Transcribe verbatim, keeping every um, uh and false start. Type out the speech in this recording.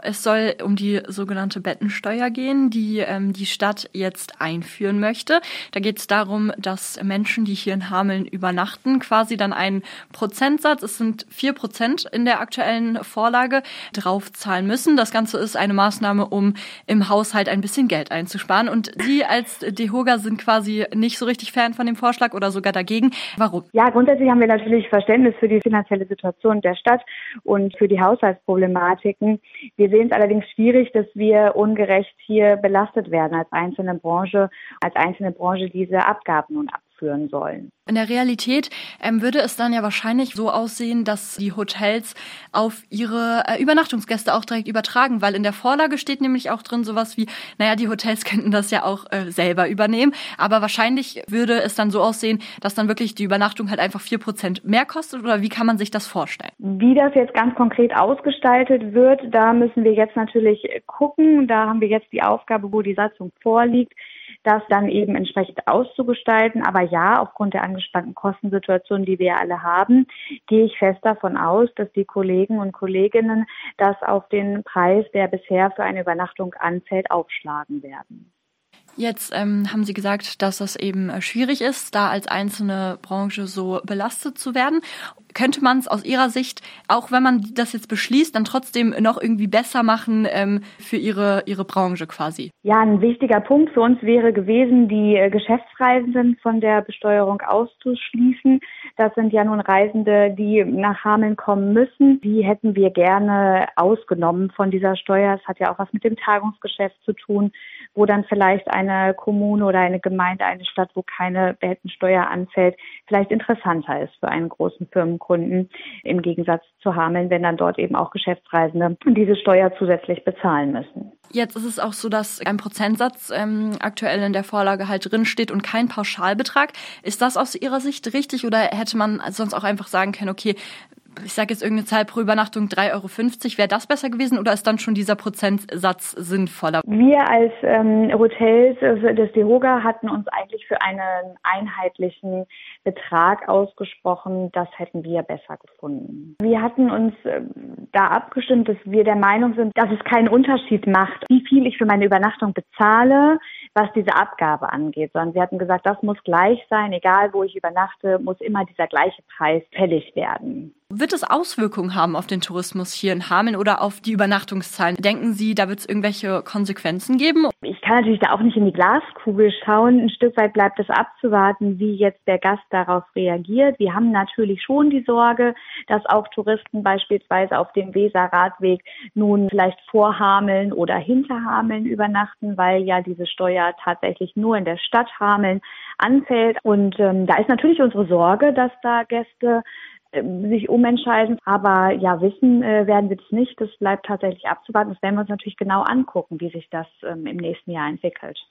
Es soll um die sogenannte Bettensteuer gehen, die ähm, die Stadt jetzt einführen möchte. Da geht es darum, dass Menschen, die hier in Hameln übernachten, quasi dann einen Prozentsatz, es sind vier Prozent in der aktuellen Vorlage, draufzahlen müssen. Das Ganze ist eine Maßnahme, um im Haushalt ein bisschen Geld einzusparen. Und Sie als DEHOGA sind quasi nicht so richtig Fan von dem Vorschlag oder sogar dagegen. Warum? Ja, grundsätzlich haben wir natürlich Verständnis für die finanzielle Situation der Stadt und für die Haushaltsproblematiken. Wir sehen es allerdings schwierig, dass wir ungerecht hier belastet werden als einzelne Branche, als einzelne Branche diese Abgaben nun abführen sollen. In der Realität ähm, würde es dann ja wahrscheinlich so aussehen, dass die Hotels auf ihre äh, Übernachtungsgäste auch direkt übertragen, weil in der Vorlage steht nämlich auch drin sowas wie, naja, die Hotels könnten das ja auch äh, selber übernehmen, aber wahrscheinlich würde es dann so aussehen, dass dann wirklich die Übernachtung halt einfach vier Prozent mehr kostet, oder wie kann man sich das vorstellen? Wie das jetzt ganz konkret ausgestaltet wird, da müssen wir jetzt natürlich gucken, da haben wir jetzt die Aufgabe, wo die Satzung vorliegt, das dann eben entsprechend auszugestalten. Aber ja, aufgrund der angespannten Kostensituation, die wir alle haben, gehe ich fest davon aus, dass die Kollegen und Kolleginnen das auf den Preis, der bisher für eine Übernachtung anfällt, aufschlagen werden. Jetzt ähm, haben Sie gesagt, dass das eben äh, schwierig ist, da als einzelne Branche so belastet zu werden. Könnte man es aus Ihrer Sicht, auch wenn man das jetzt beschließt, dann trotzdem noch irgendwie besser machen ähm, für Ihre, Ihre Branche quasi? Ja, ein wichtiger Punkt für uns wäre gewesen, die äh, Geschäftsreisenden von der Besteuerung auszuschließen. Das sind ja nun Reisende, die nach Hameln kommen müssen. Die hätten wir gerne ausgenommen von dieser Steuer. Es hat ja auch was mit dem Tagungsgeschäft zu tun, wo dann vielleicht eine Kommune oder eine Gemeinde, eine Stadt, wo keine Bettensteuer anfällt, vielleicht interessanter ist für einen großen Firmenkunden im Gegensatz zu Hameln, wenn dann dort eben auch Geschäftsreisende diese Steuer zusätzlich bezahlen müssen. Jetzt ist es auch so, dass ein Prozentsatz ähm, aktuell in der Vorlage halt drin steht und kein Pauschalbetrag. Ist das aus Ihrer Sicht richtig, oder hätte man sonst auch einfach sagen können, okay, ich sage jetzt irgendeine Zahl pro Übernachtung, drei Euro fünfzig, wäre das besser gewesen, oder ist dann schon dieser Prozentsatz sinnvoller? Wir als ähm, Hotels des DEHOGA hatten uns eigentlich für einen einheitlichen Betrag ausgesprochen. Das hätten wir besser gefunden. Wir hatten uns äh, da abgestimmt, dass wir der Meinung sind, dass es keinen Unterschied macht, wie viel ich für meine Übernachtung bezahle, was diese Abgabe angeht, sondern wir hatten gesagt, das muss gleich sein, egal wo ich übernachte, muss immer dieser gleiche Preis fällig werden. Wird es Auswirkungen haben auf den Tourismus hier in Hameln oder auf die Übernachtungszahlen? Denken Sie, da wird es irgendwelche Konsequenzen geben? Ich kann natürlich da auch nicht in die Glaskugel schauen. Ein Stück weit bleibt es abzuwarten, wie jetzt der Gast darauf reagiert. Wir haben natürlich schon die Sorge, dass auch Touristen beispielsweise auf dem Weser-Radweg nun vielleicht vor Hameln oder hinter Hameln übernachten, weil ja diese Steuer tatsächlich nur in der Stadt Hameln anfällt. Und ähm, da ist natürlich unsere Sorge, dass da Gäste sich umentscheiden. Aber ja, wissen äh, werden wir das nicht. Das bleibt tatsächlich abzuwarten. Das werden wir uns natürlich genau angucken, wie sich das ähm, im nächsten Jahr entwickelt.